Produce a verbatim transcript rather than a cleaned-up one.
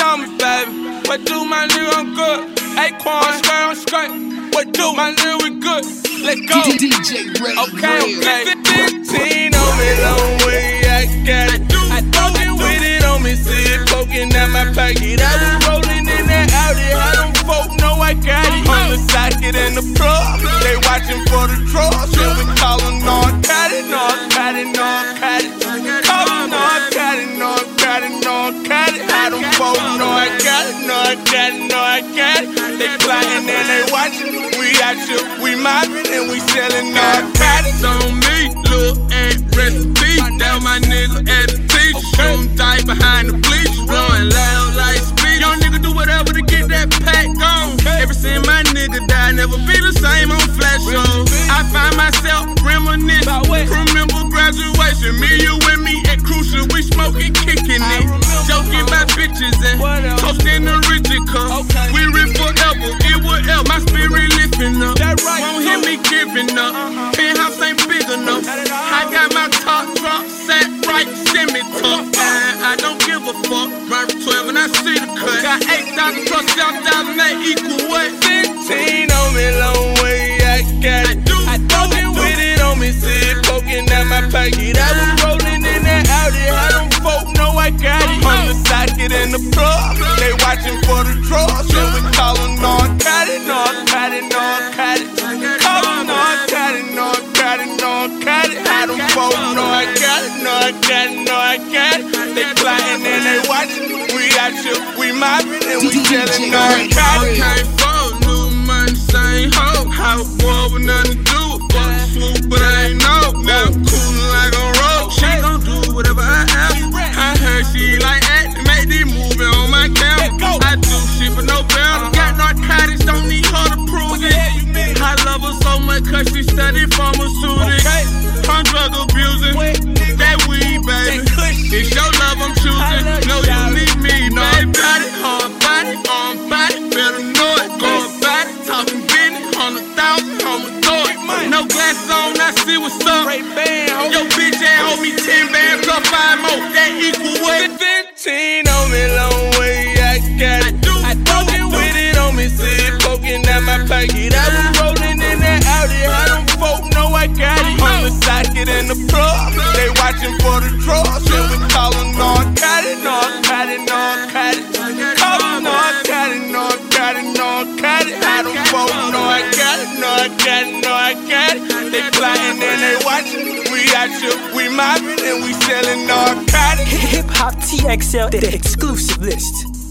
on me, baby. What do, my nigga? I'm good. Acorn, I'm straight, I'm straight. What do, my nigga? We good. Let's go. D J Ray. Okay, okay. fifteen on me, long way. I got it. I fucking with it on me. See it poking out my pocket. I was rolling in that Audi. I don't folk know I got it. On the socket and the plug. They watching for the drugs. And we callin' narcotic, narcotic, narcotic. Callin' narcotic, narcotic, narcotic. I don't folk know I got it. No, I got it, no, I got it. They plotting and they watching. We out here, we mobbing and we selling narcotics. On me, look and recipe. That my nigga at the teacher. Shoot him tight behind the bleachers. Blowing loud like speed. Young nigga do whatever to get that pack gone. Ever since my nigga died, never be the same on flash shows. I find myself reminiscing. Remember graduation, me, you, and me at Crucial. We smoking, kicking it. Joking about bitches and toasting the Richard cup. We rip forever, it will help. My spirit lifting up. Won't hear me giving up. Penthouse ain't big enough. I got my top drop, sat right, semi tuck. I don't give a fuck. Right twelve and I see the cut. Got eight thousand plus seven thousand, that equal what? fifteen on me, long way. I got it. I fucking with it on me. See it poking out my pocket. I was rolling in that Audi. I don't folk know I got it. On the socket and the plug. They watching for the drugs. And we callin' narcotic, narcotic, narcotic. Callin' narcotic, narcotic, narcotic. I don't folk know I got it. No, I got it, no, I got it. They plotting and they watching. We out here, we mobbing and we selling narcotics. Okay, for new money, same hoe. How boy with nothing to do. Fuck swoop, but I ain't know. Now I'm coolin' like a road. She gon' do whatever I ask. I heard she like acting, make these moving on my camera. I do shit for no better. Got narcotics, don't need her to prove it. I love her so much cause she studied pharmaceutics. I'm drug abusing, that weed, baby. It's your love I'm choosing. No, you need me, no. Got it, hard body, arm body. Better know it, going body. Talking business, hundred thousand, I'ma throw it. No glasses on, I see what's up. Yo, bitch ass hold me ten bands plus five more. That equal what? fifteen on me, long way. I got it. I fucking with it on me. See it poking out my pocket. I was rolling in that Audi. I don't folk know I got it. On the socket and the plug. They watching for the drugs. And we callin' narcotic, narcotic, narcotic. Callin' narcotic, narcotic, narcotic. I don't folk know I got it. No, I got it, no, I got it. They plotting and they watching. We out here, we mobbing and we selling narcotics. Hip Hop T X L, the exclusive list.